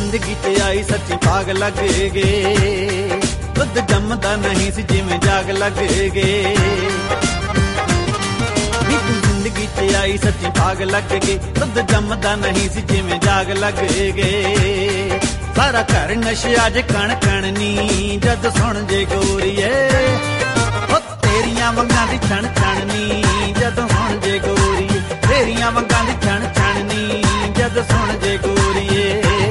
ਜ਼ਿੰਦਗੀ 'ਚ ਆਈ ਸੱਚੀ ਭਾਗ ਲੱਗ ਗਏ, ਦੁੱਧ ਜੰਮਦਾ ਨਹੀਂ ਸੀ ਜਿਵੇਂ ਜਾਗ ਲੱਗ ਗਏ। ਨੀ ਤੂੰ ਜ਼ਿੰਦਗੀ 'ਚ ਆਈ ਸੱਚੀ ਭਾਗ ਲੱਗ ਗਏ, ਦੁੱਧ ਜੰਮਦਾ ਨਹੀਂ ਸੀ ਜਿਵੇਂ ਜਾਗ ਲੱਗ ਗਏ। ਸਾਰਾ ਘਰ ਨਸ਼ਿਆ ਜੇ ਕਣ ਕਣ ਨੀ ਜਦ ਸੁਣ ਜੇ ਗੋਰੀਏ, ਉਹ ਤੇਰੀਆਂ ਵੰਗਾਂ ਦੀ ਛਣ ਛਣ ਨੀ ਜਦੋਂ ਸੁਣ ਜੇ ਗੋਰੀਏ, ਤੇਰੀਆਂ ਵੰਗਾਂ ਦੀ ਛਣ ਛਣ ਨੀ ਜਦ ਸੁਣ ਜੇ ਗੋਰੀਏ।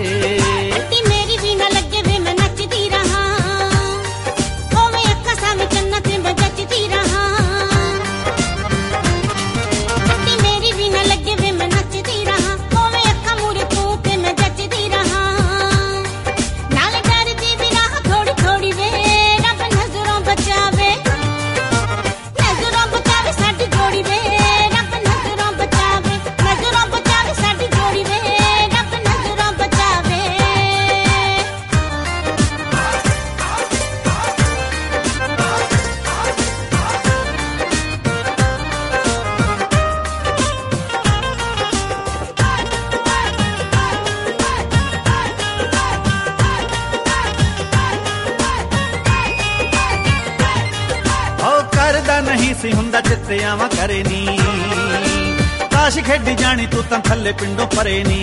ਨਹੀਂ ਸੀ ਹੁੰਦਾ ਚਿੱਤੇ ਆਵਾਂ ਕਰੇ ਨੀ, ਤਾਸ਼ ਖੇਡੀ ਜਾਣੀ ਤੂੰ ਤਾਂ ਥੱਲੇ ਪਿੰਡੋਂ ਪਰੇ ਨੀ।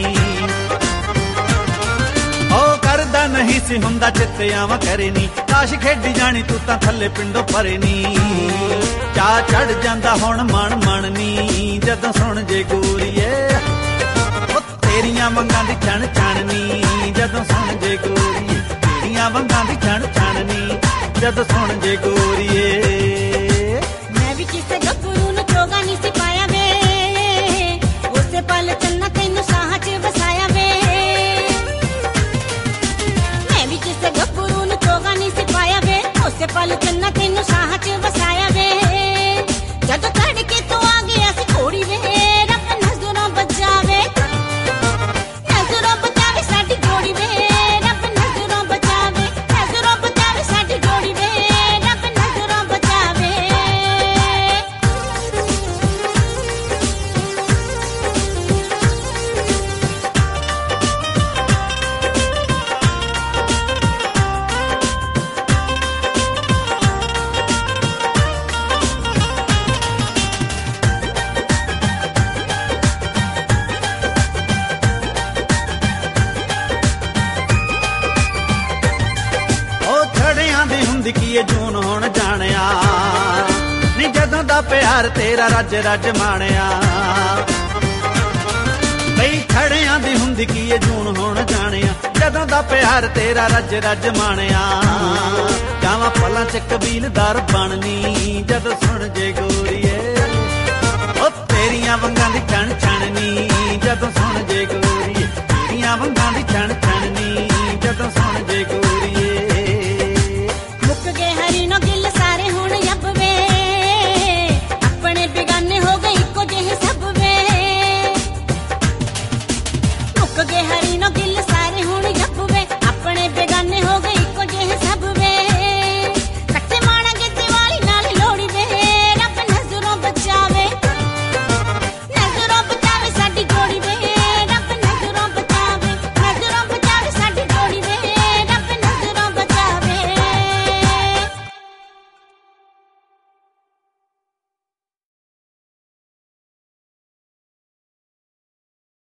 ਉਹ ਕਰਦਾ ਨਹੀਂ ਸੀ ਹੁੰਦਾ ਚਿੱਤੇ ਆਵਾਂ ਕਰੇ ਨੀ, ਤਾਸ਼ ਖੇਡੀ ਜਾਣੀ ਤੂੰ ਤਾਂ ਥੱਲੇ ਪਿੰਡੋਂ ਪਰੇ ਨੀ। ਚਾਹ ਚੜ ਜਾਂਦਾ ਹੁਣ ਮਣ ਮਣ ਨੀ ਜਦੋਂ ਸੁਣ ਜੇ ਗੋਰੀਏ, ਉਹ ਤੇਰੀਆਂ ਵੰਗਾਂ ਦੀ ਛਣ ਛਣ ਨੀ ਜਦੋਂ ਸੁਣ ਜੇ ਗੋਰੀਏ, ਤੇਰੀਆਂ ਵੰਗਾਂ ਦੀ ਛਣ ਛਣ ਨੀ ਜਦੋਂ ਸੁਣ ਜੇ ਗੋਰੀਏ। ਕਿਸੇ ਗੱਭਰੂ ਨੂੰ ਚੋਗਾ ਨਹੀਂ ਸੀ ਪਾਇਆ ਵੇ, ਉਸੇ ਪਲ ਚੰਨਾ ਤੈਨੂੰ ਸਾਹਾਂ 'ਚ ਵਸਾਇਆ ਵੇ। ਮੈਂ ਵੀ ਕਿਸੇ ਗੱਭਰੂ ਨੂੰ ਚੋਗਾ ਨਹੀਂ ਸੀ ਪਾਇਆ ਵੇ, ਉਸੇ ਪਲ ਚੰਨਾ ਤੈਨੂੰ ਸਾਹਾਂ 'ਚ ਵਸਾਇਆ ਵੇ। ਜਦੋਂ ਤੜਕੇ ਤੋਂ ਆ ਗਿਆ ਸੀ ਘੋੜੀ ਵੇ, ਰੱਬ ਨਜ਼ਰੋਂ ਬਚਾਵੇ, ਨਜ਼ਰੋਂ ਬਚਾਵੇ ਸਾਡੀ ਘੋੜੀ ਵੇ, ਰੱਬ ਨਜ਼ਰੋਂ ਬਚਾਵੇ, ਨਜ਼ਰੋਂ ਬਚਾਵੇ ਸਾਡੀ ਘੋੜੀ ਵੇ, ਰੱਬ ਨਜ਼ਰੋਂ ਬਚਾਵੇ। ਜ਼ਿੰਦਗੀ ਜੂਨ ਹੁਣ ਜਾਣਿਆ ਨੀ, ਜਦੋਂ ਦਾ ਪਿਆਰ ਤੇਰਾ ਰੱਜ ਰੱਜ ਮਾਣਿਆ। ਬਈ ਖੜਿਆਂ ਦੀ ਹੁੰਦੀ ਕੀ ਏ ਜੂਨ ਹੁਣ ਜਾਣਿਆ, ਜਦੋਂ ਦਾ ਪਿਆਰ ਤੇਰਾ ਰੱਜ ਰੱਜ ਮਾਣਿਆ। ਜਾਵਾਂ ਪਲਾਂ 'ਚ ਕਬੀਲਦਾਰ ਬਣਨੀ ਜਦ ਸੁਣ ਜੇ ਗੋਰੀਏ, ਉਹ ਤੇਰੀਆਂ ਵੰਗਾਂ ਦੀ ਛਣ ਛਣ ਨੀ ਜਦੋਂ ਸੁਣ ਜੇ ਗੋਰੀਏ, ਤੇਰੀਆਂ ਵੰਗਾਂ ਦੀ ਛਣ ਛਣ ਨੀ ਜਦੋਂ ਸੁਣ ਜੇ ਗੋਰੀਏ। ਹਰੀਨੋ ਗਿੱਲ ਸਾਰੇ ਹੁਣ ਅੱਬ ਵੇ, ਆਪਣੇ ਬੇਗਾਨੇ ਹੋ ਗਏ ਇੱਕੋ ਜਿਹੇ ਸਭ ਵੇ। ਮੁੱਕ ਗਏ ਹਰੀਨੋ ਗਿੱਲ